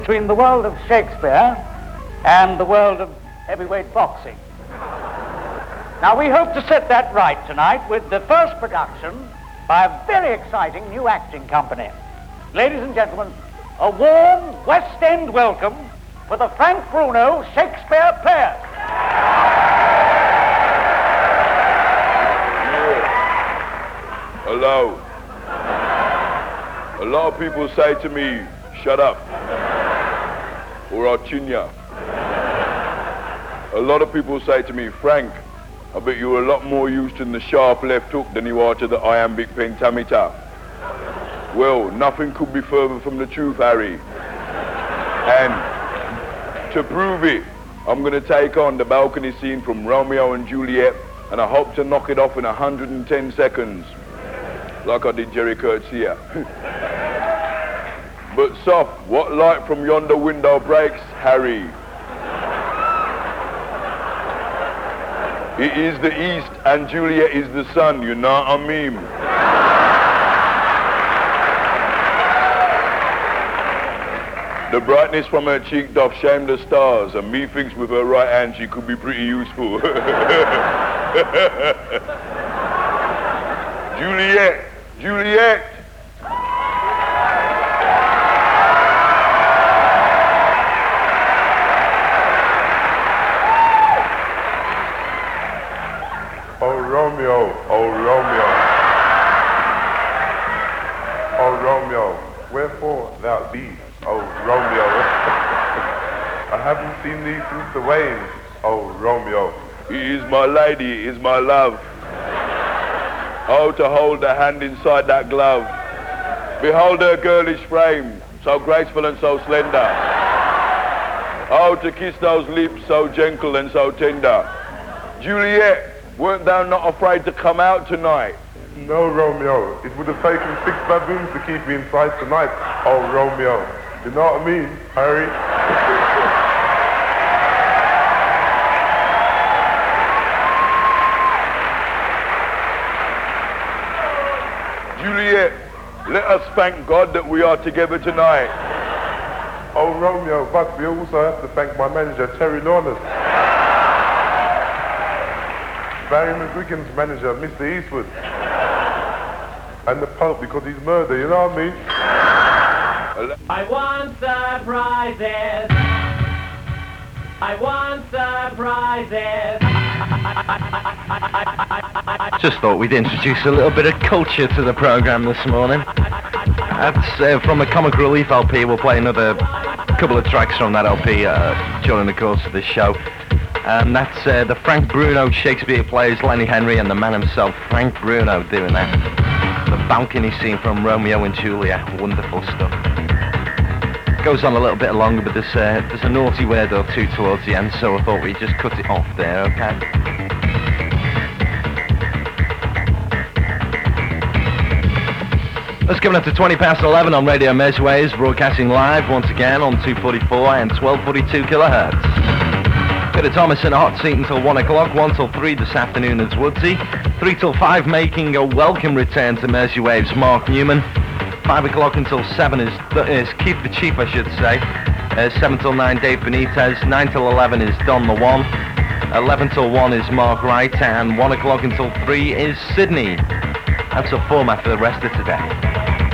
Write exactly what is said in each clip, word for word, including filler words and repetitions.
between the world of Shakespeare and the world of heavyweight boxing. Now, we hope to set that right tonight with the first production by a very exciting new acting company. Ladies and gentlemen, a warm West End welcome for the Frank Bruno Shakespeare Players. Yeah. Hello. A lot of people say to me, shut up, or I'll chin ya. A lot of people say to me, Frank, I bet you're a lot more used to the sharp left hook than you are to the iambic pentameter. Well, nothing could be further from the truth, Harry. And to prove it, I'm going to take on the balcony scene from Romeo and Juliet, and I hope to knock it off in one hundred ten seconds, like I did Jerry Kurtz here. But soft, what light from yonder window breaks, Harry? It is the east and Juliet is the sun, you know what I mean? The brightness from her cheek doth shame the stars, and methinks with her right hand she could be pretty useful. Juliet, Juliet. Oh Romeo, oh Romeo, oh Romeo, wherefore thou thee, oh Romeo? I haven't seen thee since the wane, oh Romeo. He is my lady, he is my love. Oh, to hold the hand inside that glove. Behold her girlish frame, so graceful and so slender. Oh, to kiss those lips so gentle and so tender. Juliet, weren't thou not afraid to come out tonight? No, Romeo. It would have taken six baboons to keep me inside tonight. Oh, Romeo. You know what I mean, Harry? Juliet, let us thank God that we are together tonight. Oh, Romeo, but we also have to thank my manager, Terry Lawless. Barry McGuigan's manager, Mister Eastwood. And the Pope, because he's murder, you know what I mean? I want surprises. I want surprises. Just thought we'd introduce a little bit of culture to the programme this morning. That's uh, from a Comic Relief L P. We'll play another couple of tracks from that L P uh, during the course of this show. And that's uh, the Frank Bruno Shakespeare Plays, Lenny Henry and the man himself, Frank Bruno, doing that. The balcony scene from Romeo and Juliet, wonderful stuff. Goes on a little bit longer, but there's, uh, there's a naughty word or two towards the end, so I thought we'd just cut it off there, okay? Let's give it up to twenty past eleven on Radio Merseywaves, broadcasting live once again on two forty-four and twelve forty-two kilohertz. Peter Thomas in a hot seat until one o'clock, one till three this afternoon is Woodsy, three till five making a welcome return to Merseywaves, Mark Newman, five o'clock until seven is, is Keith the Chief, I should say, uh, seven till nine Dave Benitez, nine till eleven is Don the One, eleven till one is Mark Wright, and one o'clock until three is Sydney. That's the format for the rest of today.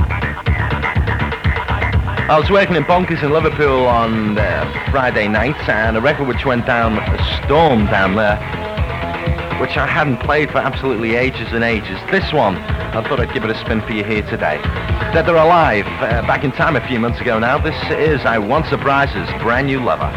I was working in Bonkers in Liverpool on uh, Friday night, and a record which went down a storm down there, which I hadn't played for absolutely ages and ages. This one, I thought I'd give it a spin for you here today. Dead or Alive, uh, back in time a few months ago now. This is I Want Surprises, Brand New Lover.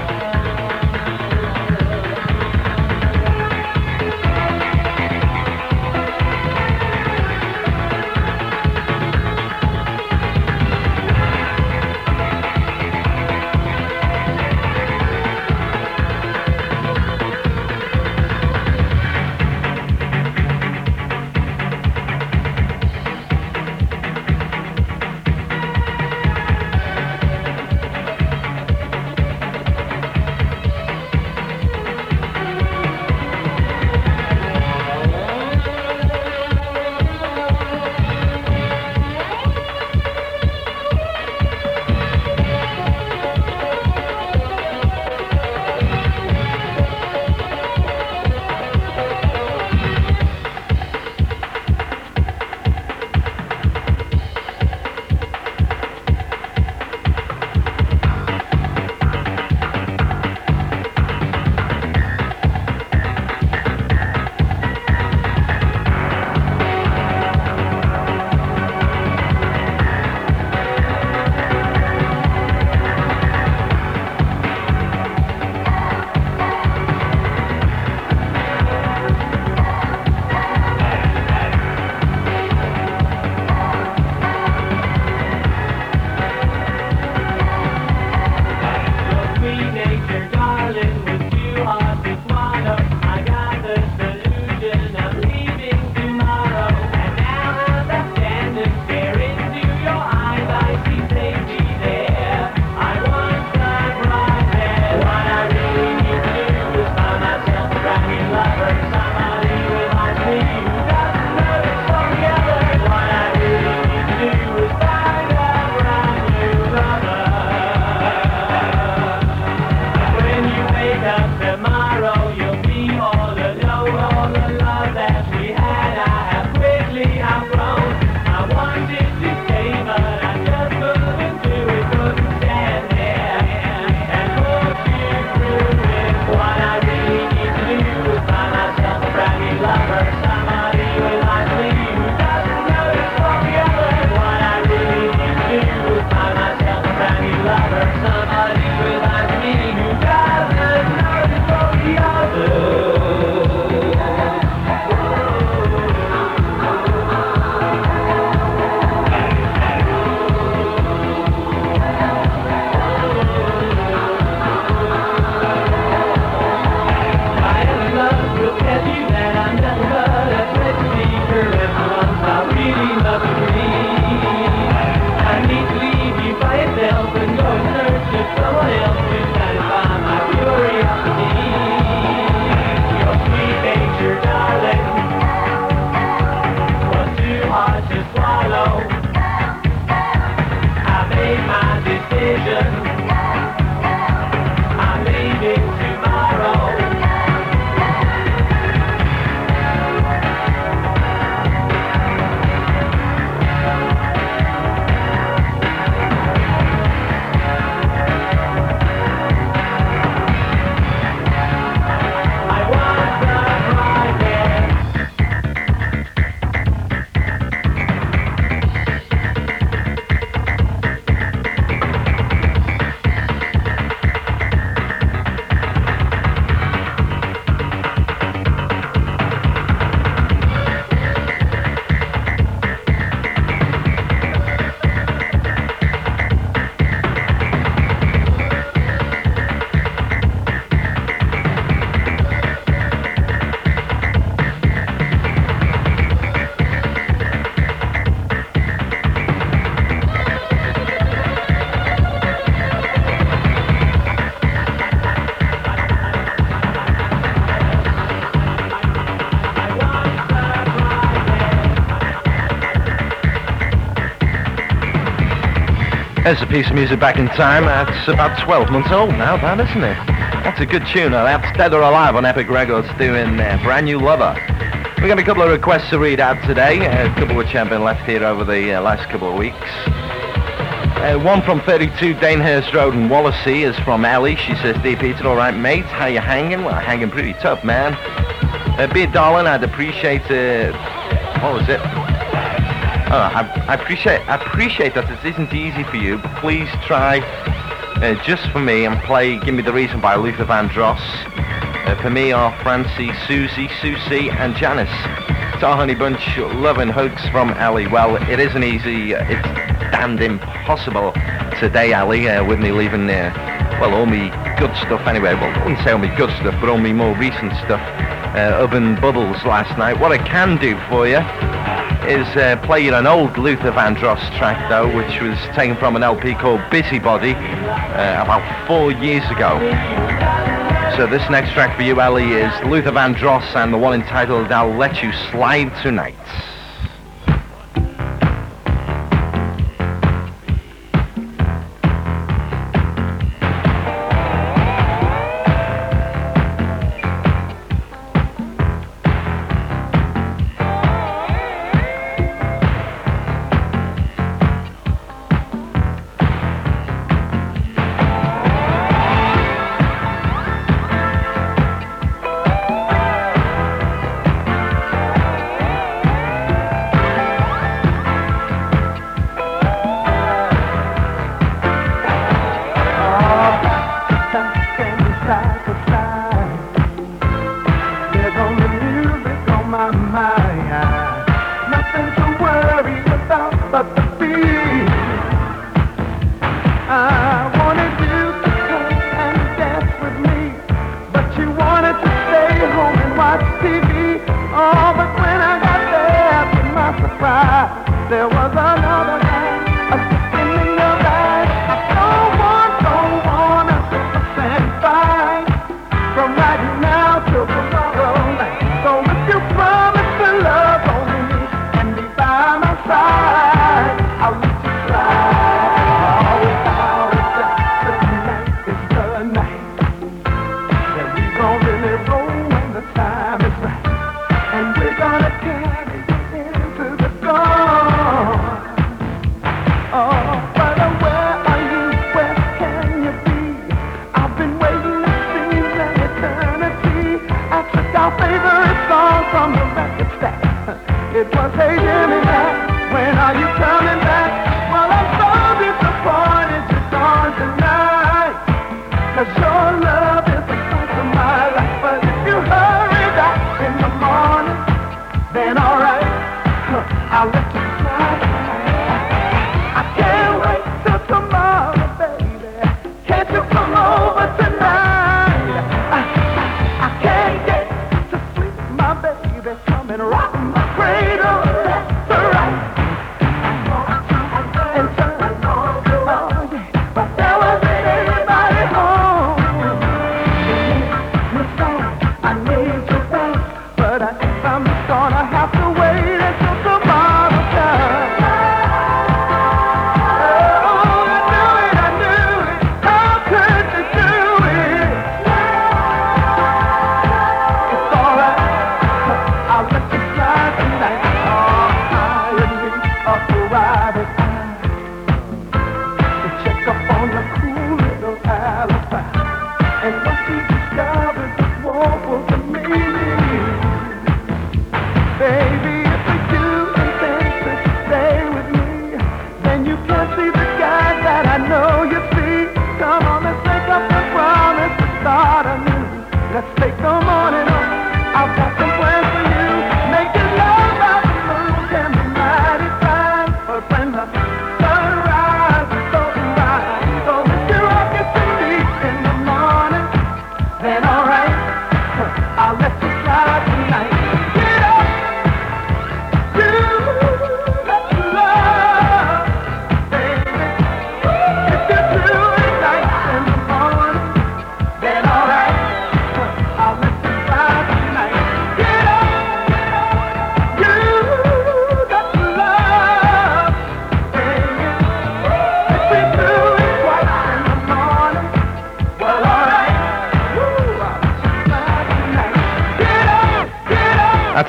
There's a piece of music back in time. That's about twelve months old now, that, isn't it? That's a good tune. Now, that's Dead or Alive on Epic Records doing uh, Brand New Lover. We've got a couple of requests to read out today, a couple which have been left here over the uh, last couple of weeks. Uh, one from thirty-two Danehurst Road in Wallasey is from Ellie. She says, "Dear Peter, all right, mate? How you hanging?" Well, hanging pretty tough, man. Uh, Dear darling, I'd appreciate... Uh, what was it? Oh, I, I appreciate I appreciate that this isn't easy for you, but please try uh, just for me and play Give Me the Reason by Luther Vandross. Uh, for me are Francie, Susie, Susie and Janice. It's our honey bunch, love and hugs from Ali. Well, it isn't easy, it's damned impossible today, Ali, uh, with me leaving, uh, well, all me good stuff anyway. Well, I wouldn't say all me good stuff, but all me more recent stuff. Uh, Oven Bubbles last night. What I can do for you is uh, play you an old Luther Vandross track, though, which was taken from an L P called Busybody uh, about four years ago. So this next track for you, Ellie, is Luther Vandross and the one entitled I'll Let You Slide Tonight.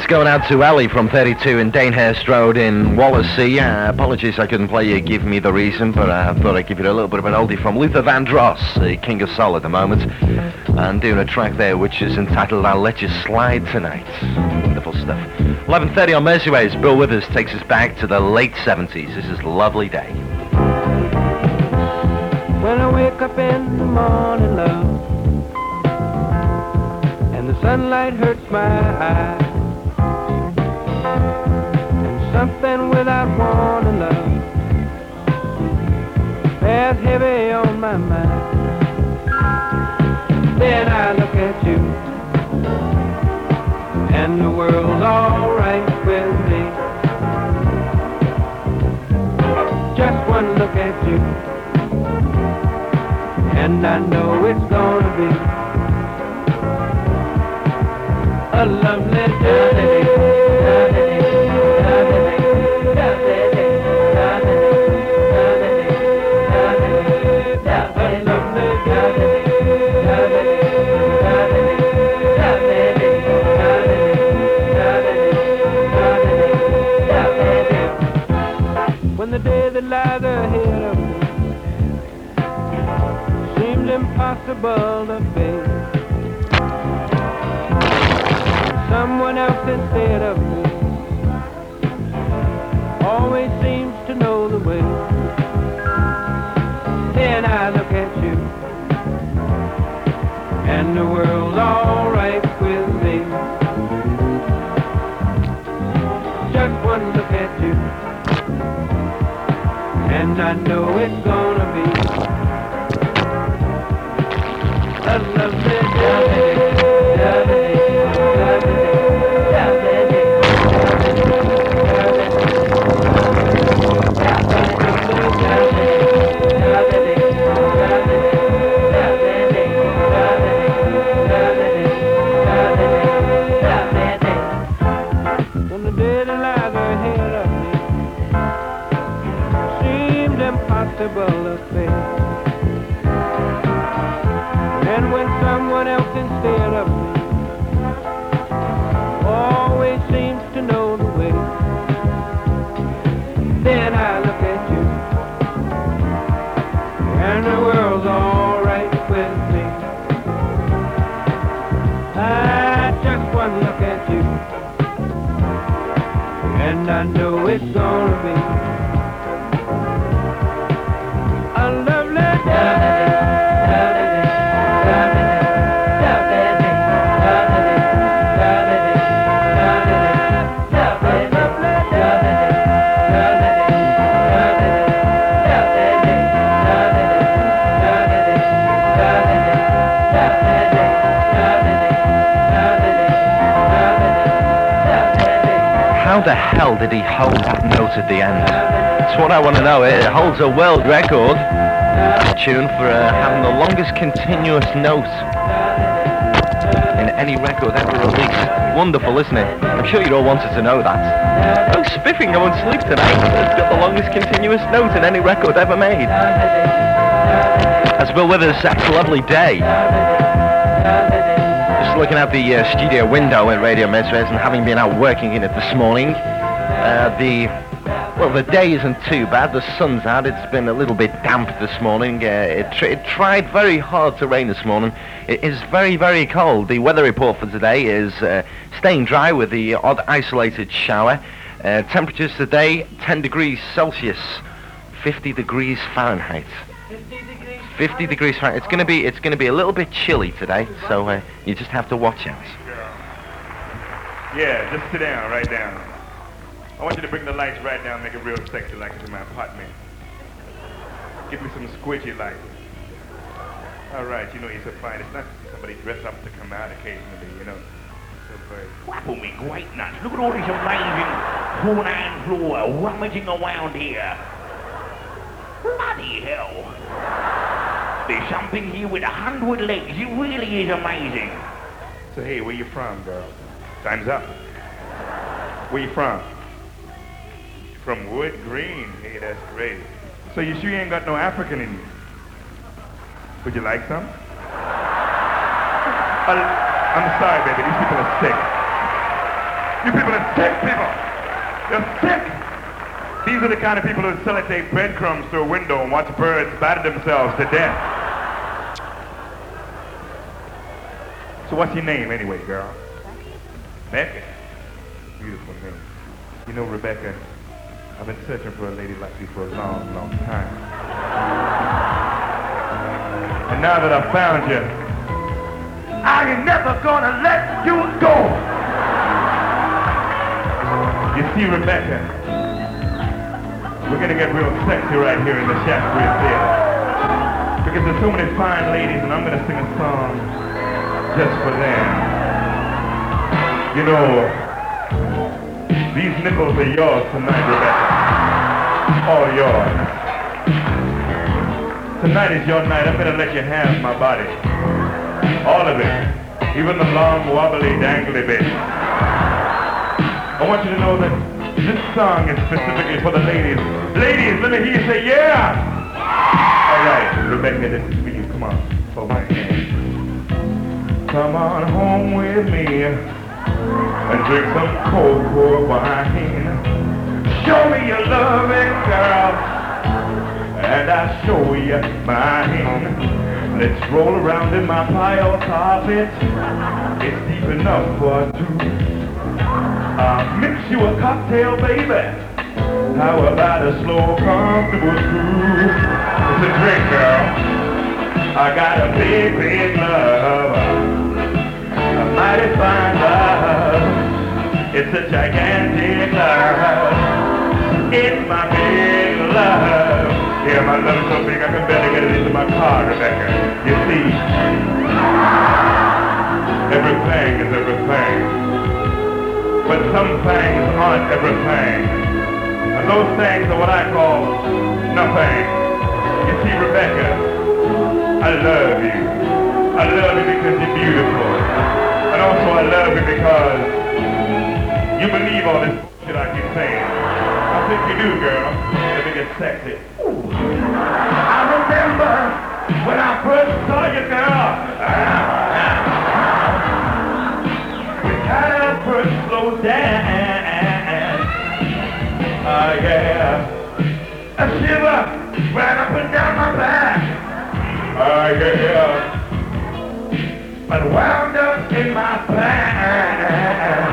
It's going out to Ellie from thirty-two in Danehurst Road in Wallasey. Uh, apologies I couldn't play you Give Me the Reason, but uh, I thought I'd give you a little bit of an oldie from Luther Vandross, the King of Soul at the moment, and doing a track there which is entitled I'll Let You Slide Tonight. Wonderful stuff. eleven thirty on Merseyways. Bill Withers takes us back to the late seventies. This is Lovely Day. When I wake up in the morning, love, and the sunlight hurts my eyes, and something without warning, love, bears heavy on my mind. Then I look at you, and the world's all right with me. Just one look at you, and I know it's gonna be a lovely day. When the day that lies ahead of me seems impossible to face, someone else instead of me always seems to know the way. Then I look at you, and the world's all right with me. Just one look at you, and I know it's gonna be a lovely day. When the day that lies ahead of me seems impossible to face, and when someone else instead of me always seems to know the way, then I look at you, and the world's all right with me. I just one look at you, and I know it's gonna be a lovely day. How the hell did he hold that note at the end? That's what I want to know. It holds a world record, that tune, for uh, having the longest continuous note in any record ever released. Wonderful, isn't it? I'm sure you all wanted to know that. Oh, spiffing, I won't sleep tonight. It's got the longest continuous note in any record ever made. That's Bill Withers, That's Lovely Day. Just looking out the uh, studio window at Radio Merseyways, and having been out working in it this morning, uh, the well, the day isn't too bad. The sun's out. It's been a little bit damp this morning. Uh, it, tr- it tried very hard to rain this morning. It is very, very cold. The weather report for today is uh, staying dry with the odd isolated shower. Uh, temperatures today, ten degrees Celsius, fifty degrees Fahrenheit. fifty degrees Fahrenheit. It's going to be it's going to be a little bit chilly today, so uh, you just have to watch out. Yeah, just sit down, right down. I want you to bring the lights right down, make it real sexy like it's in my apartment. Give me some squidgy lights. All right, you know you're so fine. It's not somebody dressed up to come out occasionally, you know. So very... Wapple me great nuts. Look at all this amazing four-nine floor rummaging around here. Bloody hell. There's something here with a hundred legs. It really is amazing. So hey, where you from, girl? Time's up. Where you from? From Wood Green. Hey, that's great. So you sure you ain't got no African in you? Would you like some? Uh, I'm sorry, baby. These people are sick. You people are sick people. You're sick. These are the kind of people who sellotape breadcrumbs through a window and watch birds batter themselves to death. So what's your name anyway, girl? Rebecca. Beautiful name. You know, Rebecca, I've been searching for a lady like you for a long, long time. And now that I've found you, I ain't never gonna let you go. You see, Rebecca, we're gonna get real sexy right here in the Shakespeare Theater. Because there's so many fine ladies and I'm gonna sing a song just for them. You know, these nipples are yours tonight, Rebecca. All yours. Tonight is your night. I'm gonna let you have my body. All of it. Even the long, wobbly, dangly bit. I want you to know that this song is specifically for the ladies. Ladies, let me hear you say, yeah! All right, Rebecca, this is for you. Come on, hold my hand. Come on home with me and drink some cocoa wine. Show me your loving, girl, and I'll show you mine. Let's roll around in my pile carpet. It's deep enough for two. I'll mix you a cocktail, baby. How about a slow, comfortable cruise? It's a drink, girl. I got a big, big love. A mighty fine love. It's a gigantic love. It's my big love. Yeah, my love is so big I can barely get it into my car, Rebecca. You see, everything is everything. But some things aren't everything. And those things are what I call nothing. You see, Rebecca, I love you. I love you because you're beautiful. And also I love you because you believe all this shit I keep saying. I think you do, girl. Let me get sexy. Ooh. I remember when I first saw you, girl. We kind of first slowed down. Oh, yeah. A shiver ran up and down my back. Oh, yeah. But wound up in my pants.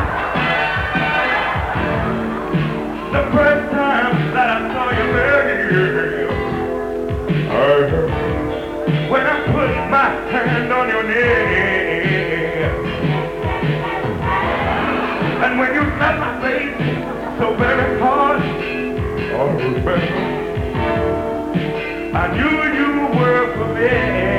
The first time that I saw you, girl, oh, when I put my hand on your neck, and when you slapped my face so very hard, oh, Rebecca, I knew you were for me.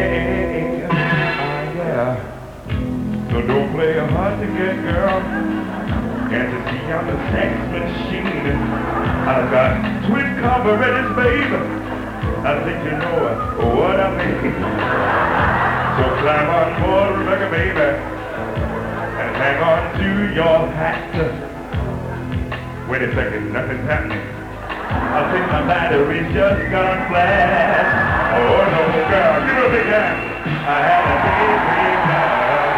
So don't play hard to get, girl. Can't you see I'm a sex machine? I've got twin carburetors, babe. I think you know what I mean. So climb on board, Rebecca, baby, and hang on to your hat. Wait a second, nothing's happening. I think my battery's just gone flat. Oh no, girl, give her a big hand. I had a big, big love.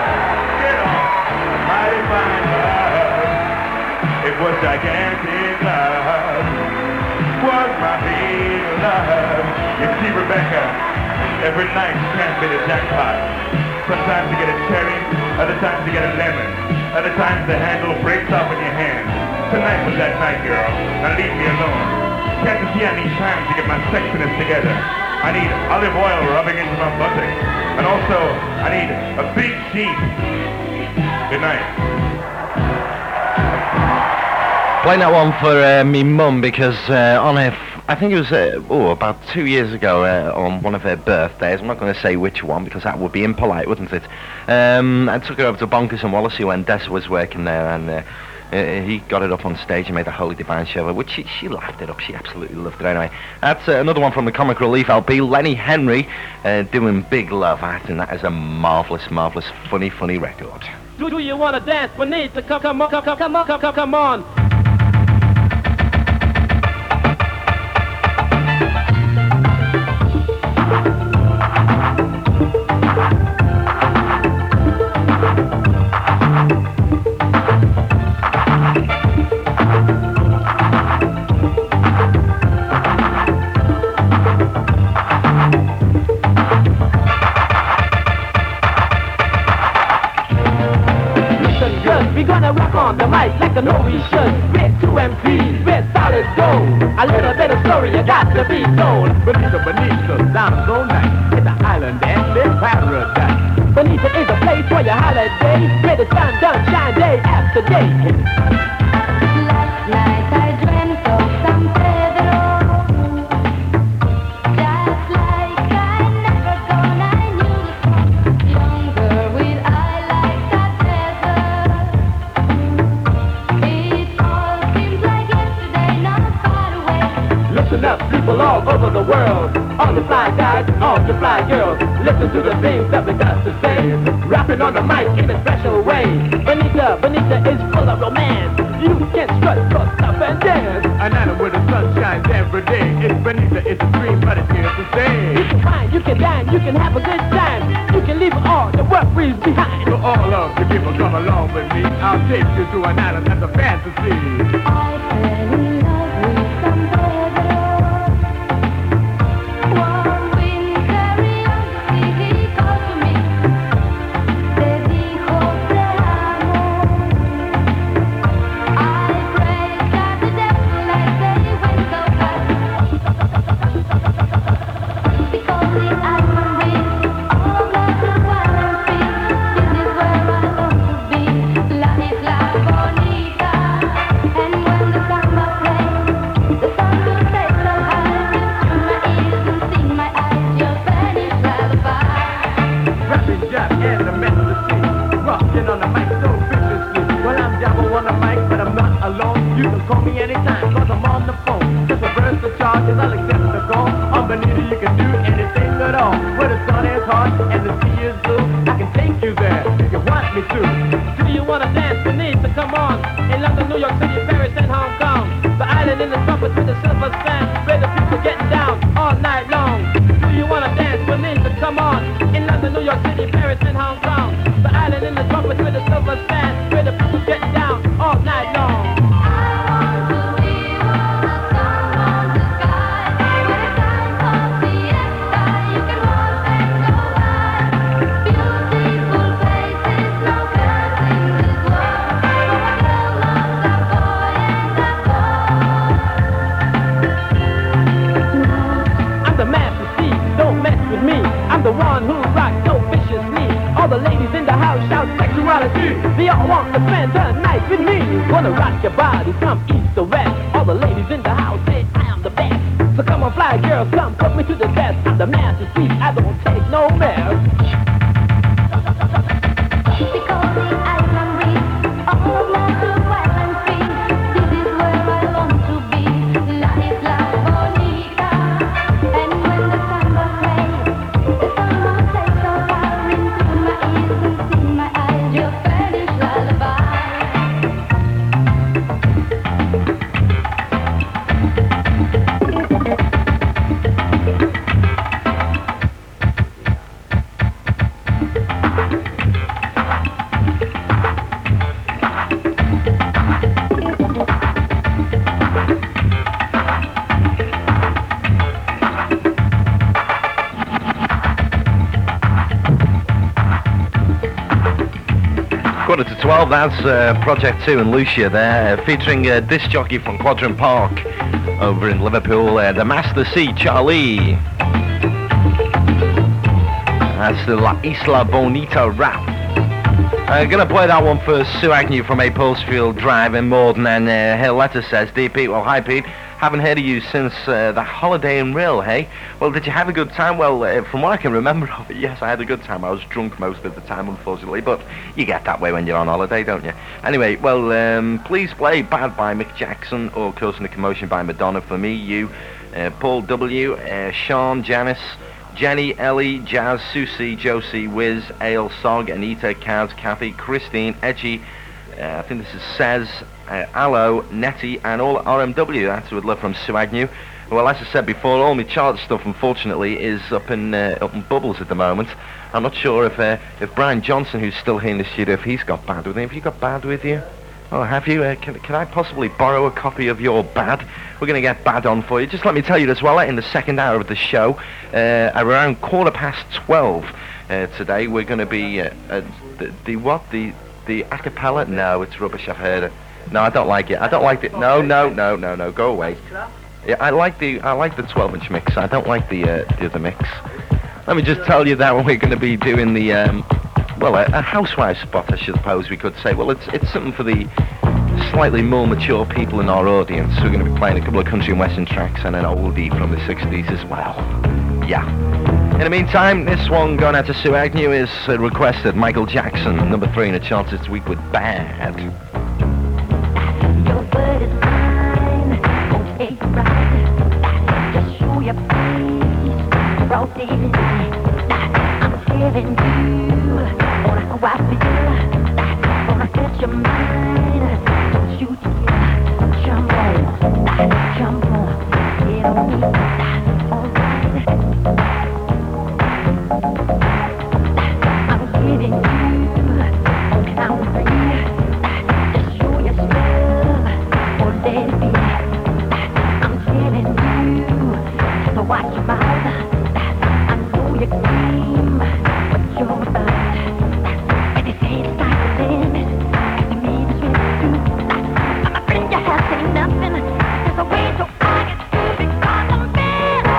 Mighty fine love. It was gigantic love. Was my big love. You see, Rebecca, every night you can't be the jackpot. Sometimes you get a cherry, other times you get a lemon, other times the handle breaks off in your hand. Tonight was that night, girl. Now leave me alone. Can't you see I need time to get my sexiness together? I need olive oil rubbing into my buttocks. And also, I need a big sheet. Good night. Playing that one for uh, me mum because uh, on her, f- I think it was uh, oh about two years ago uh, on one of her birthdays. I'm not going to say which one because that would be impolite, wouldn't it? Um, I took her over to Bonkers and Wallasey when Des was working there, and uh, uh, he got it up on stage and made a Holy Divine show of it, which she, she laughed it up. She absolutely loved it anyway. That's uh, another one from the Comic Relief L P. Lenny Henry uh, doing Big Love. I think that is a marvellous, marvellous, funny, funny record. Do, do you want to dance? We need to come, come on, come, come, come on, come, come, come on. We gonna rock on the mic like I know we should. With two M Ps, with solid gold. A little bit of story you got to be told. Bonita, Bonita, sounds so nice. It's an island and it's paradise. Bonita is a place for your holiday, where the sun don't shine day after day. Last night I dreamt of San Pedro. Just like I never gone, I knew the spot. Younger with eye like that desert. It all seems like yesterday, not far away. Listen up, people all over the world. All the fly guys, all the fly girls. Listen to the things that we got to say. Rapping on the mic in a special way. Bonita, Bonita is full of romance. You can strut, strut, stop and dance. An island where the sun shines every day. It's Bonita, it's a dream, but it's here to You stay. can find, you can dine, you can have a good time. You can leave all the work breeze behind. So all of the people come along with me. I'll take you to an island that's a fantasy. I fell in love with San Pedro. One wintry young he called to me. Te dijo te amo. I prayed that the devil like they went so fast. Because the island with all of the wild and free. This is where I want to be. La Isla Bonita. And when the samba plays, the sun will take so high. Tune my ears and sing my eyes your Spanish lullaby. Rapping Jack and the melody. Rocking on the mic so viciously. Well, I'm Jabba on the mic, but I'm not alone. You can call me anytime, cause I'm on the phone. Just reverse the charges, I'll accept the call. On Bonita, you can do anything at all. Where the sun is hot and the sea is blue, I can take you there if you want me to. Do you wanna dance? Bonita, come on. In London, New York City, Paris, and Hong Kong. The island in the trumpets with the silver sand, where the people getting down all night long. Do you wanna dance? Bonita, come on. In London, New York City, Paris, and Hong Kong. The island in the trumpets with the silver sand, where the people getting down all night long. I'm the master C, don't mess with me. I'm the one who rocks so viciously. All the ladies in the house shout sexuality. They all want to spend the night with me. Wanna rock your body from east to west. All the ladies in the house say I am the best. So come on, fly girls, come put me to the test. I'm the master C, I don't take no mess. Because the island with all of the wild and free. This is where I want to be. La Isla Bonita. And when the samba plays, the sun will take so far into my ears and sing my eyes your Spanish lullaby. Quarter to twelve, that's uh, Project two and Lucia there, uh, featuring a disc jockey from Quadrant Park over in Liverpool, uh, the Master C, Charlie. That's the La Isla Bonita rap. Uh, gonna play that one for Sue Agnew from A Postfield Drive in Morden, and uh, her letter says, Dear Pete, well, hi Pete, haven't heard of you since uh, the holiday in Rill, hey? Well, did you have a good time? Well, uh, from what I can remember of it, yes, I had a good time. I was drunk most of the time, unfortunately, but you get that way when you're on holiday, don't you? Anyway, well, um, please play Bad by Mick Jackson or Causing a Commotion by Madonna for me, you, uh, Paul W., uh, Sean, Janice, Jenny, Ellie, Jazz, Susie, Josie, Wiz, Ale, Sog, Anita, Kaz, Kathy, Christine, Edgy, uh, I think this is Says, uh, Allo, Nettie, and all R M W. That's with love from Sue Agnew. Well, as I said before, all my chart stuff, unfortunately, is up in uh, up in bubbles at the moment. I'm not sure if uh, if Brian Johnson, who's still here in the studio, if he's got bad with him. Have you got bad with you? Oh, have you? Uh, can, can I possibly borrow a copy of your Bad? We're going to get Bad on for you. Just let me tell you as well, in the second hour of the show, uh, around quarter past twelve uh, today, we're going to be uh, uh, the, the what? The the the a cappella? No, it's rubbish. I've heard it. No, I don't like it. I don't like it. No, no, no, no, no. Go away. Yeah, I like the I like the twelve inch mix. I don't like the uh, the other mix. Let me just tell you that we're going to be doing the um, well, a, a housewife spot, I suppose we could say. Well, it's it's something for the slightly more mature people in our audience. We're going to be playing a couple of country and western tracks and an oldie from the sixties as well. Yeah. In the meantime, this one going out to Sue Agnew is uh, requested Michael Jackson, number three in the charts this week with Bad. Your word is mine, okay, right. Just show your face, broad daily. I'm telling you on how I feel, gonna set your mind. Don't you dare jump on, jump on, get on me, alright. I'm giving you on count three. Just show your spell, or let it be. I'm telling you, so watch your mouth. I know your game, what you're about. If you say it's time to limit, after me this will do. I'ma bring your house, ain't nothing. There's a way so I get through because I'm bad.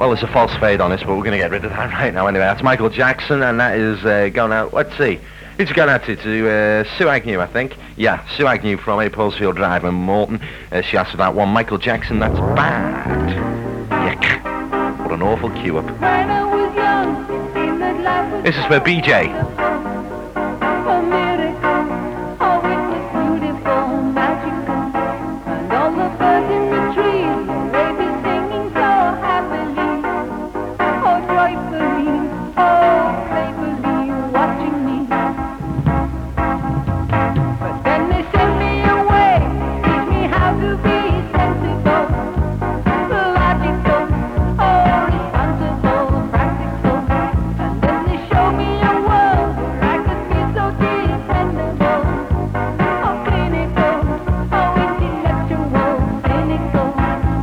Well, there's a false fade on this, but we're going to get rid of that right now anyway. That's Michael Jackson, and that is uh, going out, let's see. Who's it going out to? To uh, Sue Agnew, I think. Yeah, Sue Agnew from A. Paulsfield Drive in Morton. Uh, she asked for that one. Michael Jackson, that's bad. Yuck. What an awful cue-up. When I was young, seemed that life was This is for B J. a miracle. Oh, it was beautiful, magical. And all the birds in the trees were maybe singing so happily. Oh, joyfully, oh, playfully, watching me. But then they sent me away, teach me how to be sensible, logical, oh, responsible, practical. And then they showed me a world where I could be so dependable, oh, clinical, oh, intellectual, cynical.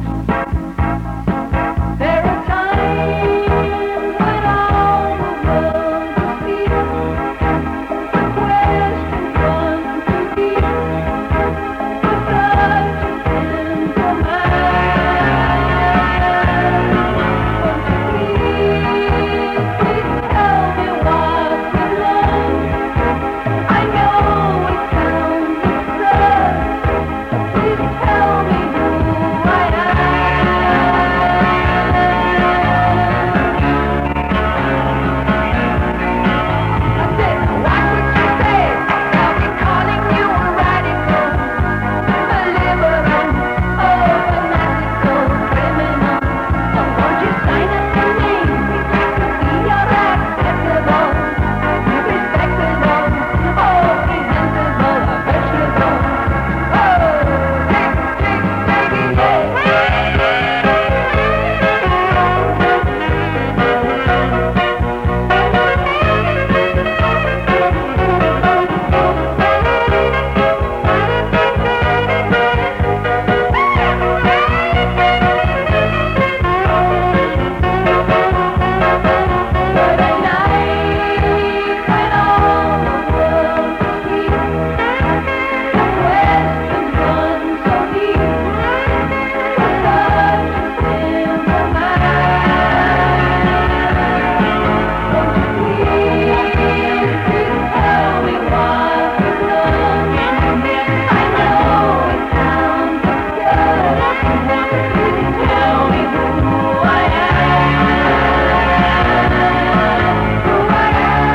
There are times when all the world is here, the questions run too deep, with such a simple mind. Won't you please, please tell me what we learned? I know it sounds absurd, please tell me who I I said, what would you say? I'll be calling you a radical, a liberal, oh, fanatical, criminal. Oh, won't you sign up your name? We'd like to see your acceptable, respectable, oh, presentable, a vegetable. Oh, tick, tick, baby, But at night, when all the world is asleep, the questions run so deep, for such a simple mind. Won't you please, please tell me what you've done? I know it sounds absurd, please tell me who I am. Who I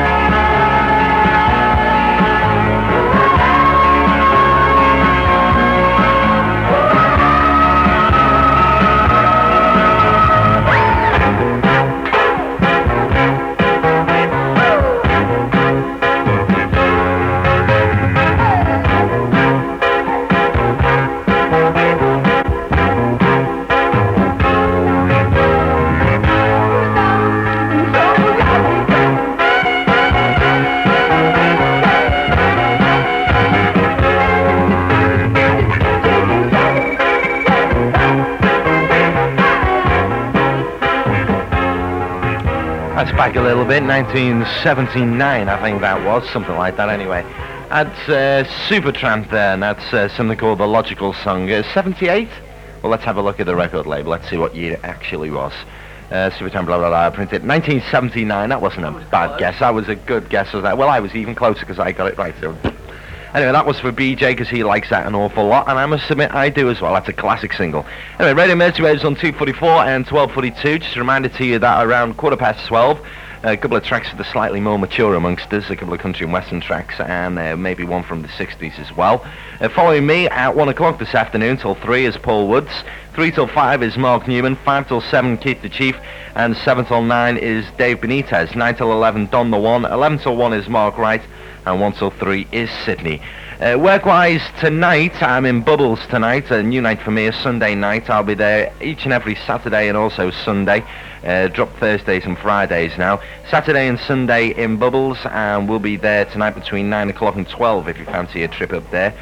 That's back a little bit, nineteen seventy-nine, I think that was, something like that anyway. That's uh, Supertramp there, and that's uh, something called The Logical Song. Uh, seventy-eight? Well, let's have a look at the record label, let's see what year it actually was. Uh, Supertramp, blah, blah, blah, printed nineteen seventy-nine, that wasn't a bad guess, that was a good guess. Was that? Well, I was even closer because I got it right, so... Anyway, that was for B J because he likes that an awful lot, and I must admit I do as well. That's a classic single. Anyway, Radio Mersey Waves on two forty-four and twelve forty-two. Just a reminder to you that around quarter past twelve, a couple of tracks for the slightly more mature amongst us, a couple of country and western tracks, and uh, maybe one from the sixties as well. Uh, following me at one o'clock this afternoon till three is Paul Woods. three till five is Mark Newman. five till seven, Keith the Chief. And seven till nine is Dave Benitez. nine till eleven, Don the One. eleven till one is Mark Wright. And one till three is Sydney. Uh, work-wise, tonight, I'm in Bubbles tonight, a new night for me, a Sunday night. I'll be there each and every Saturday and also Sunday. Uh, drop Thursdays and Fridays now. Saturday and Sunday in Bubbles, and we'll be there tonight between nine o'clock and twelve if you fancy a trip up there.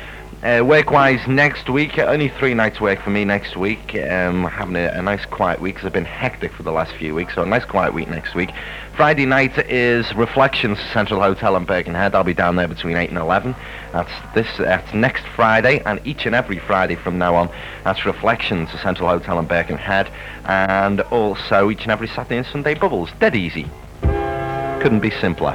Uh, work-wise, next week, only three nights work for me next week. Um, having a, a nice quiet week, because I've been hectic for the last few weeks, so a nice quiet week next week. Friday night is Reflections, Central Hotel in Birkenhead. I'll be down there between eight and eleven. That's this. That's next Friday, and each and every Friday from now on, that's Reflections, Central Hotel in Birkenhead. And also each and every Saturday and Sunday, Bubbles. Dead easy. Couldn't be simpler.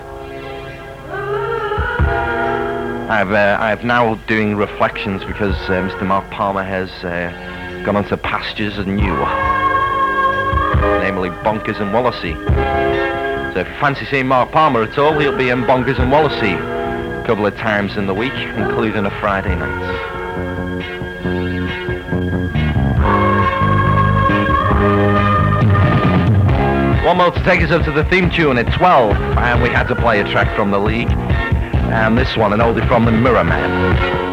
I've uh, I've now doing Reflections because uh, Mister Mark Palmer has uh, gone on to pastures anew, namely Bonkers and Wallasey. So if you fancy seeing Mark Palmer at all, he'll be in Bonkers and Wallasey a couple of times in the week, including a Friday night. One more to take us up to the theme tune at twelve, and we had to play a track from the League. And this one, an oldie from the Mirror Man.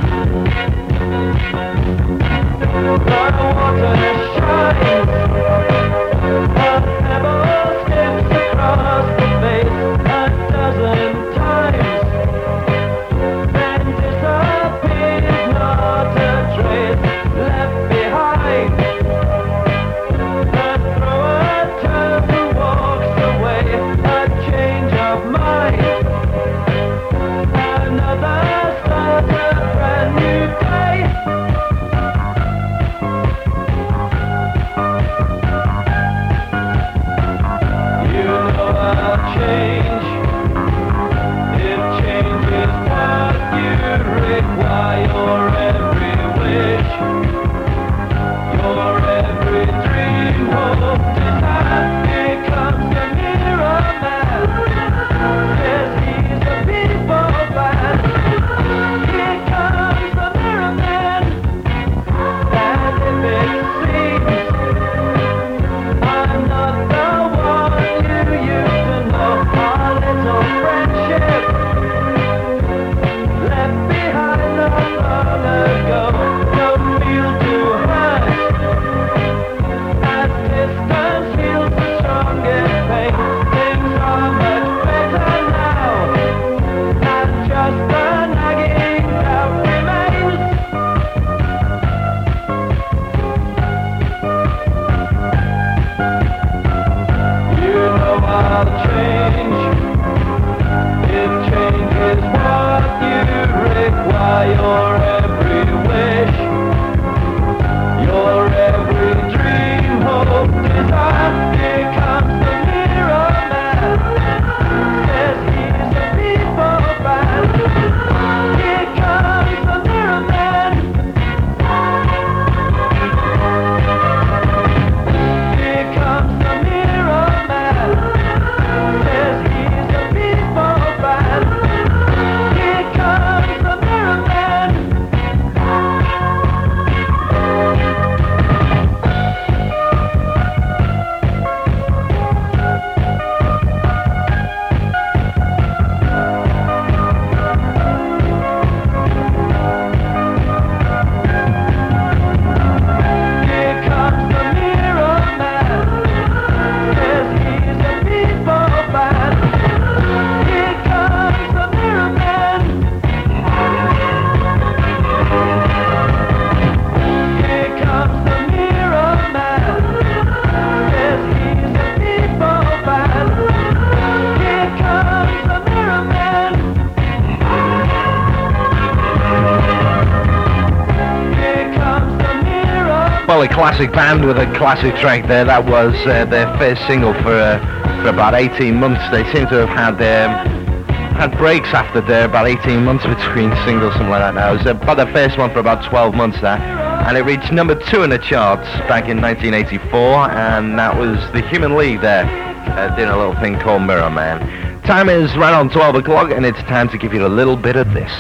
Classic band with a classic track there. That was uh, their first single for uh, for about eighteen months. They seem to have had um, had breaks after there, about eighteen months between singles, something like that now. It was about the first one for about twelve months there, and it reached number two in the charts back in nineteen eighty-four, and that was the Human League there, uh, doing a little thing called Mirror Man. Time is right on twelve o'clock, and it's time to give you a little bit of this.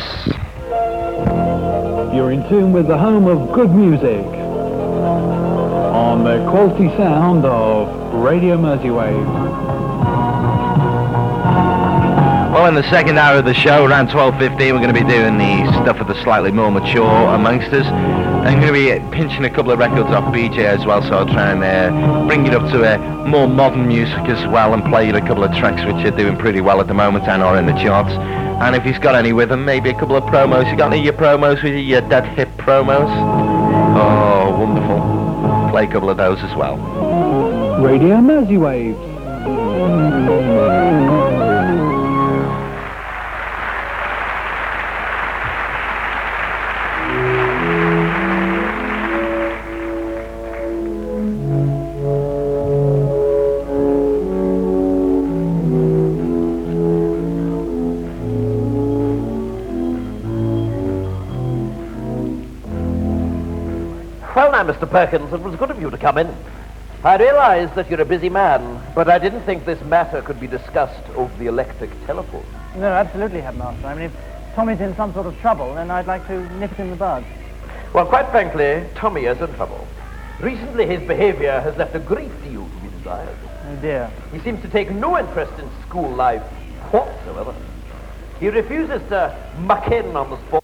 You're in tune with the home of good music on the quality sound of Radio Mersey-Wave. Well, in the second hour of the show, around twelve fifteen, we're going to be doing the stuff of the slightly more mature amongst us. I'm going to be pinching a couple of records off B J as well, so I'll try and uh, bring it up to uh, more modern music as well, and play you a couple of tracks which are doing pretty well at the moment and are in the charts. And if he's got any with him, maybe a couple of promos. You got any of your promos with you, your dead hip promos? Oh, wonderful. Play a couple of those as well. Radio Mersey Waves. Well now, Mister Perkins, it was good of you to come in. I realize that you're a busy man, but I didn't think this matter could be discussed over the electric telephone. No, absolutely, Headmaster. I mean, if Tommy's in some sort of trouble, then I'd like to nip it in the bud. Well, quite frankly, Tommy is in trouble. Recently, his behavior has left a great deal to be desired. Oh, dear. He seems to take no interest in school life whatsoever. He refuses to muck in on the sport.